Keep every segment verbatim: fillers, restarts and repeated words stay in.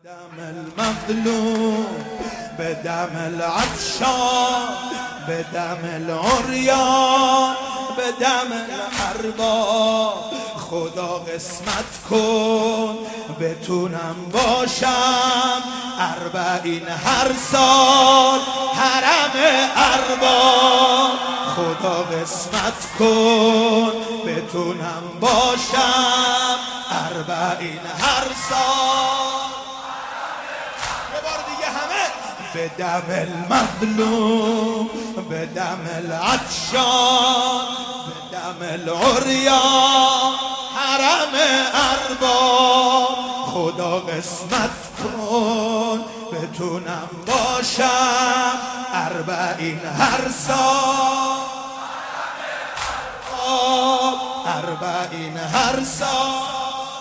دم المظلوم به دم العطشان به دم العریان به دم الارباب خدا قسمت کن بتونم باشم اربعین هر سال حرم ارباب خدا قسمت کن بتونم باشم اربعین هر سال به دم المظلوم به دم العطشان به دم العریان حرم ارباب خدا قسمت کن بتونم باشم اربعین هر سال اربعین هر سال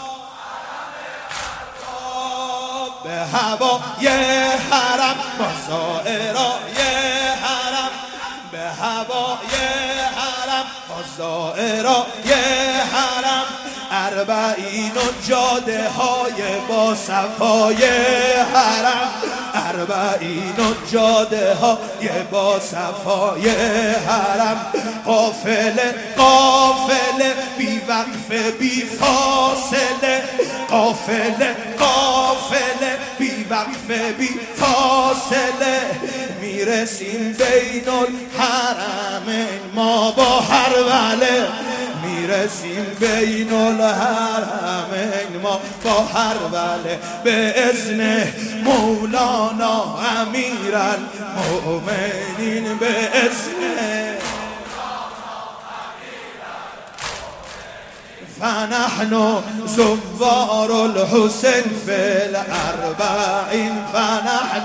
به هوای حرم با زائرای حرم به هوای حرم با زائرای حرم اربعین و جاده های با صفای حرم اربعین و جاده های با صفای حرم قافله قافله بی وقفه بی فاصله قافله قافله بی وقفه بی فاصله میرسیم بین الحرمین ما با هر وله میرسیم بین الحرمین ما با هر وله به اذن مولانا امیر المؤمنین به اذن فنحن زوار الحسین فی الاربعین فنحن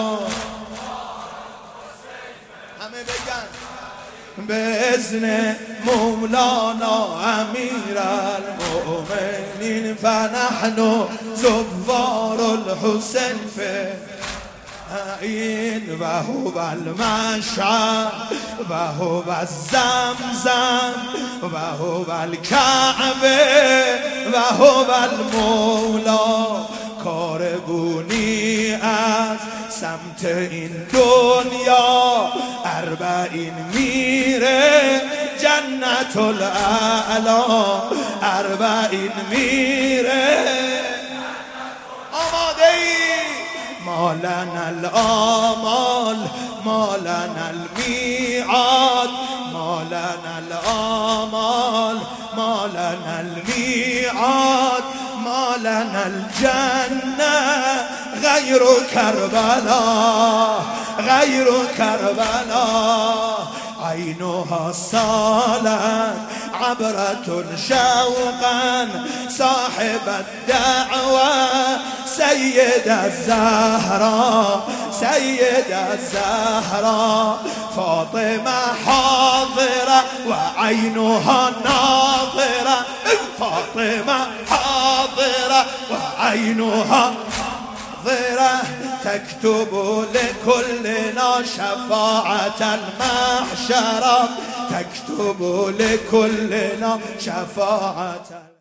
همه بگن به اذن مولانا امیر المؤمنین فنحن زوار الحسین فی این و هو المشعر و هو الزمزم و هو الکعبه و هو المولا کارگونی از سمت این دنیا اربعین میره جنت الاعلی اربعین میره آماده ای ما لنا الآمال ما لنا المیعاد ما لنا الآمال ما لنا المیعاد ما لنا الجنة غیر کربلا غیر کربلا عینها سالت عبرة شوقا صاحب الدعوة سید الزهراء سید الزهراء فاطمه حاضره و عینها ناظره فاطمه حاضره و عینها ناظره تكتب لكلنا شفاعة المحشر تكتب لكلنا شفاعة